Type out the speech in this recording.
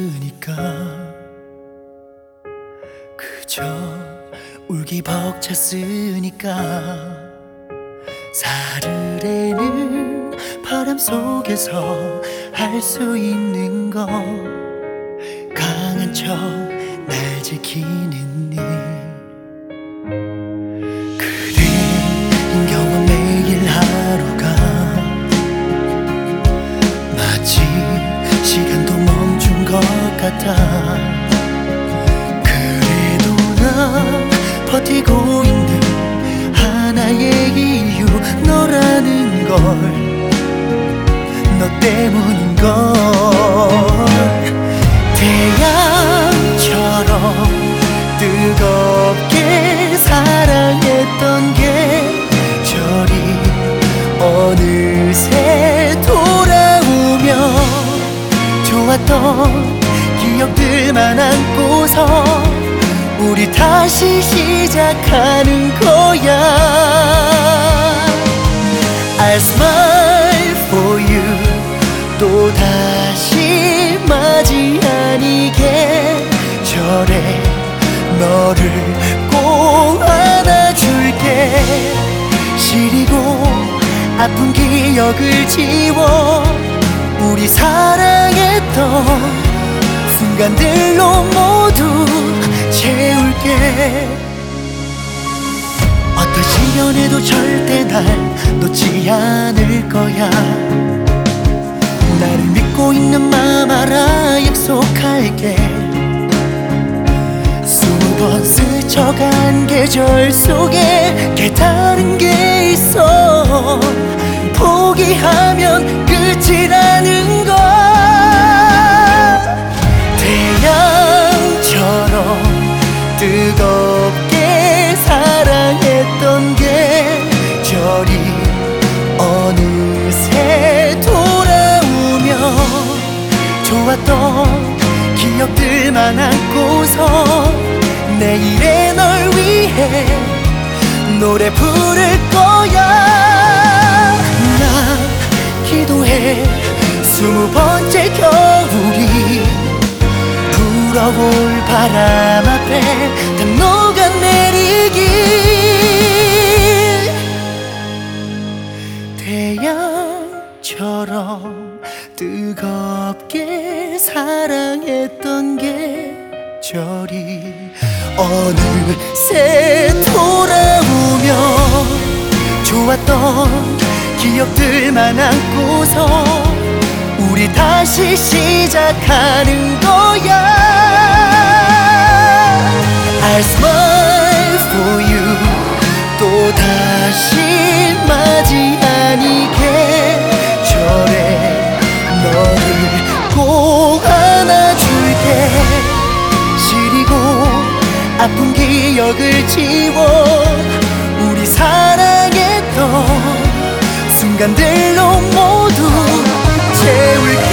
없으니까 그저 울기 벅찼으니까 사르르는 바람 속에서 할 수 있는 건 강한 척 날 지키는 일. 그래 힘겨운 매일 하루가 마치 시간도 멈춘 것 같아. 그래도 나 버티고 있는 하나의 이유, 너라는 걸, 너 때문인걸. 태양처럼 뜨겁게 사랑했던 계절이 어느새 돌아오며 좋았던 기억들만 안고서 우리 다시 시작하는 거야. I'll smile for you. 또 다시 맞이한 이 계절에 너를 꼭 안아줄게. 시리고 아픈 기억을 지워 우리 사랑했던 순간들로 모두 채울게. 어떤 시련에도 절대 날 놓지 않을 거야. 나를 믿고 있는 맘 알아, 약속할게. 20번 스쳐간 계절 속에 깨달은 게 있어. 포기하면 끝이라는 걸. 태양처럼 뜨겁게 사랑했던 계절이 어느새 돌아오며 좋았던 기억들만 안고서 내일의 널 위해 노래 부를 거야. 나 기도해 20번째 겨울이 불어올 바람 앞에 다 녹아내리길. 태양처럼 뜨겁게 사랑했던 계절이 어느새 돌아오며 좋았던 기억들만 안고서 우리 다시 시작하는 거야. I'll smile for you. 또 다시 맞이한 이 계절에 너를 꼭 안아줄게. 시리고 아픈 기억을 지워 우리 사랑했던 순간들로 모두 채울게.